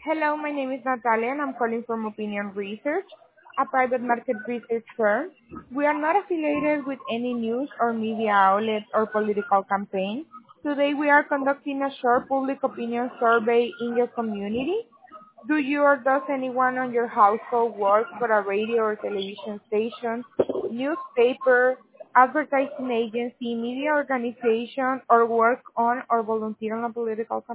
Hello, my name is Natalia and I'm calling from Opinion Research, a private market research firm. We are not affiliated with any news or media outlet or political campaign. Today we are conducting a short public opinion survey in your community. Do you or does anyone on your household work for a radio or television station, newspaper, advertising agency, media organization, or work on or volunteer on a political campaign?